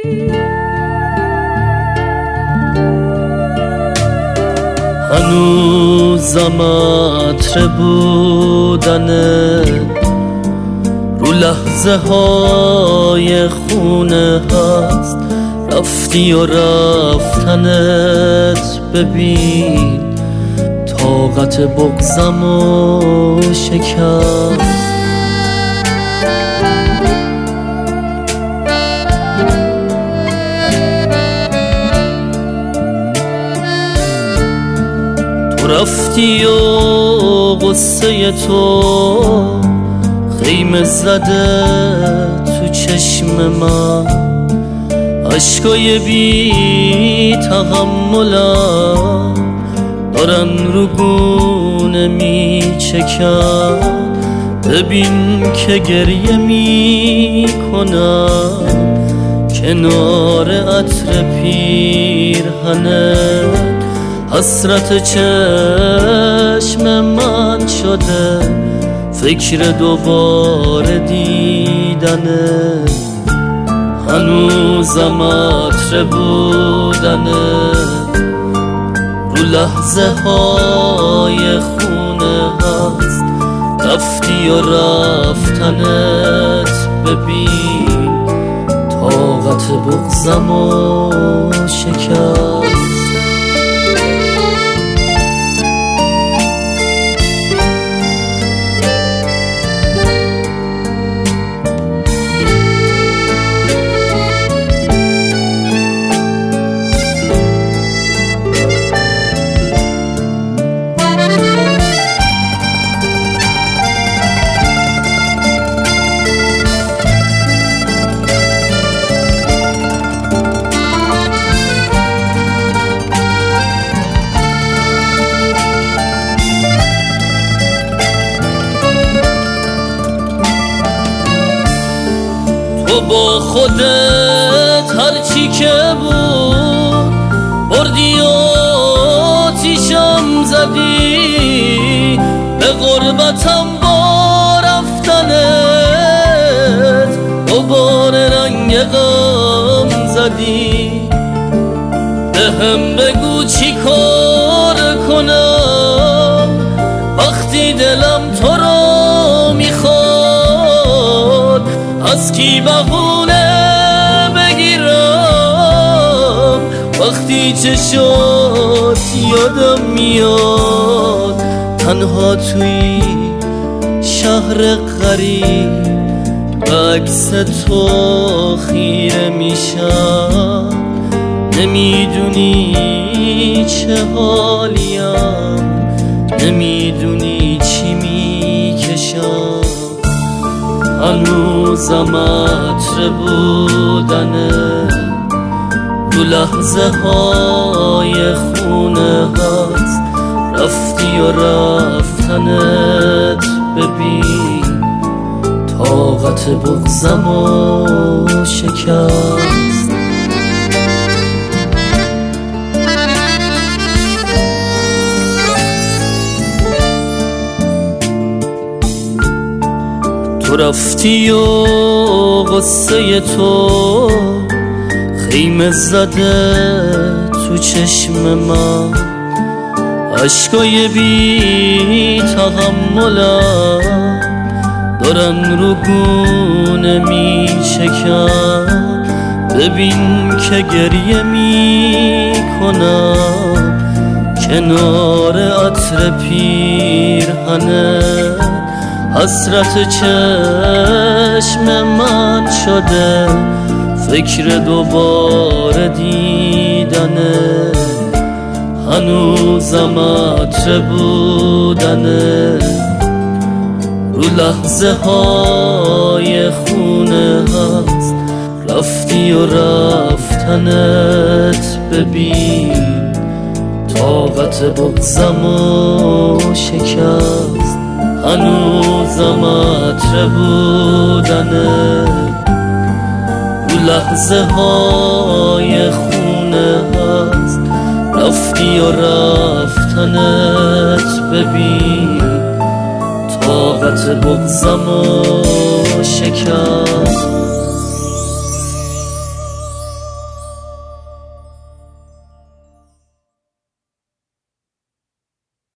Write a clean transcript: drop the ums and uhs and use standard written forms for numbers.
هنوزم عطر بودنت رو لحظه های خونه هست. رفتی و رفتنت ببین طاقت بغضم و شکست. تو رفتی و غصه تو خیمه زده تو چشم من. عشقای بی تحملم دارن رو گونه می چکن. ببین که گریه می کنم کنار عطر پیرهنت. حسرت چشم من شده فکر دوباره دیدنه. هنوزم عطر بودنه رو لحظه های خونه هست. رفتی و رفتنت ببین طاقت بغضم و شکست. تو با خودت هرچی که بود بردی و آتیشم زدی. به غربتم با رفتنت دوباره رنگ غم زدی. به هم بگو چی کار کنم وقتی دلم تو رو میخواد. از کی بهونه بگیرم وقتی چشات یادم میاد. تنها توی شهر غریب به عکس تو خیره میشم. نمیدونی چه حالیم، نمیدونی چی میکشم. هنوزم عطر بودنه رو لحظه های خونه هست. رفتی و رفتنت ببین طاقت بغضم و شکست. تو رفتی و غصه تو خیمه زده تو چشم من. عشقای بی تحملم دارن رو گونه می چکن. ببین که گریه می کنم کنار عطر پیرهنت. حسرت چشم من شده فکر دوباره دیدنه. هنوزم عطر بودنه رو لحظه های خونه هست. رفتی و رفتنت ببین طاقت بغضم و شکست. هنوزم عطر بودنه رو لحظه های خونه هست. رفتی و رفتنت ببین طاقت بغضم و شکست.